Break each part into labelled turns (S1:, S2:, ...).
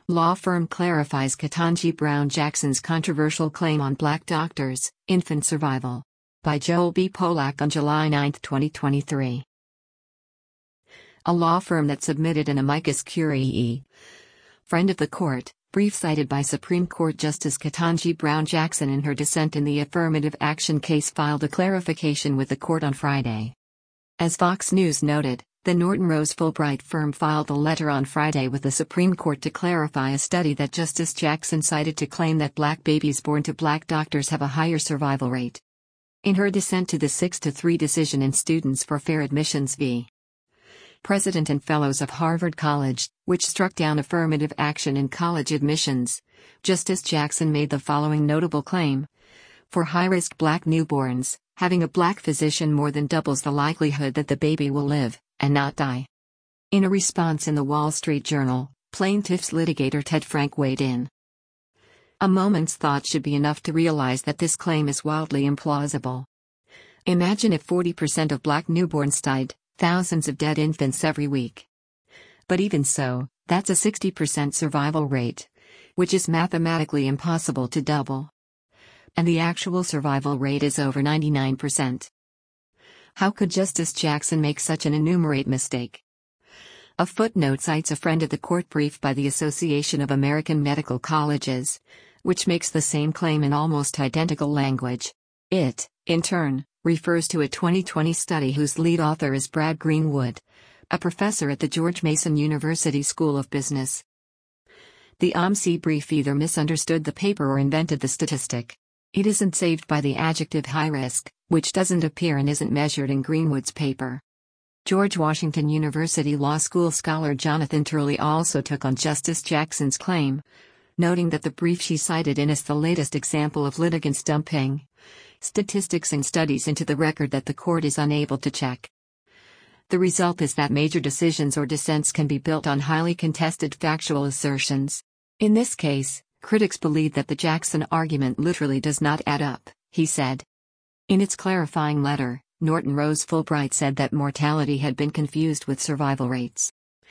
S1: Law firm clarifies Ketanji Brown Jackson's controversial claim on Black doctors, infant survival. By Joel B. Polak on July 9, 2023. A law firm that submitted an amicus curiae, friend of the court, brief cited by Supreme Court Justice Ketanji Brown Jackson in her dissent in the affirmative action case, filed a clarification with the court on Friday. As Fox News noted, the Norton Rose Fulbright firm filed a letter on Friday with the Supreme Court to clarify a study that Justice Jackson cited to claim that Black babies born to Black doctors have a higher survival rate. In her dissent to the 6-3 decision in Students for Fair Admissions v. President and Fellows of Harvard College, which struck down affirmative action in college admissions, Justice Jackson made the following notable claim. For high-risk Black newborns, having a Black physician more than doubles the likelihood that the baby will live and not die. In a response in the Wall Street Journal, plaintiff's litigator Ted Frank weighed in. A moment's thought should be enough to realize that this claim is wildly implausible. Imagine if 40% of Black newborns died, thousands of dead infants every week. But even so, that's a 60% survival rate, which is mathematically impossible to double. And the actual survival rate is over 99%. How could Justice Jackson make such an enumerate mistake? A footnote cites a friend of the court brief by the Association of American Medical Colleges, which makes the same claim in almost identical language. It, in turn, refers to a 2020 study whose lead author is Brad Greenwood, a professor at the George Mason University School of Business. The OMC brief either misunderstood the paper or invented the statistic. It isn't saved by the adjective high risk, which doesn't appear and isn't measured in Greenwood's paper. George Washington University Law School scholar Jonathan Turley also took on Justice Jackson's claim, noting that the brief she cited in is the latest example of litigants dumping statistics and studies into the record that the court is unable to check. The result is that major decisions or dissents can be built on highly contested factual assertions. In this case, critics believe that the Jackson argument literally does not add up, he said. In its clarifying letter, Norton Rose Fulbright said that mortality had been confused with survival rates.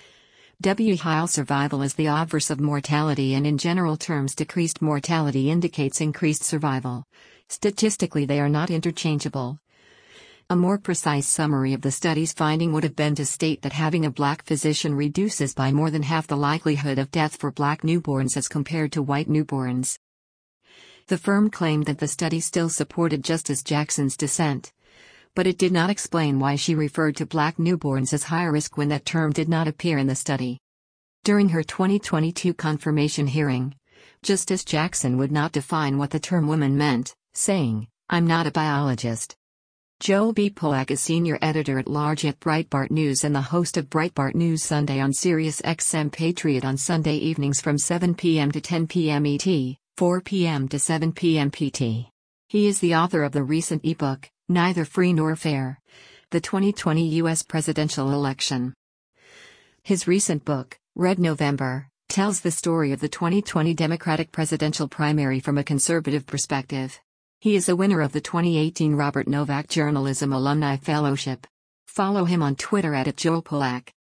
S1: High survival is the obverse of mortality, and in general terms decreased mortality indicates increased survival. Statistically they are not interchangeable. A more precise summary of the study's finding would have been to state that having a Black physician reduces by more than half the likelihood of death for Black newborns as compared to white newborns. The firm claimed that the study still supported Justice Jackson's dissent, but it did not explain why she referred to Black newborns as high risk when that term did not appear in the study. During her 2022 confirmation hearing, Justice Jackson would not define what the term woman meant, saying, "I'm not a biologist." Joel B. Polak is senior editor-at-large at Breitbart News and the host of Breitbart News Sunday on Sirius XM Patriot on Sunday evenings from 7 p.m. to 10 p.m. ET, 4 p.m. to 7 p.m. PT. He is the author of the recent ebook, Neither Free Nor Fair: The 2020 U.S. Presidential Election. His recent book, Red November, tells the story of the 2020 Democratic presidential primary from a conservative perspective. He is a winner of the 2018 Robert Novak Journalism Alumni Fellowship. Follow him on Twitter @JoelPolak.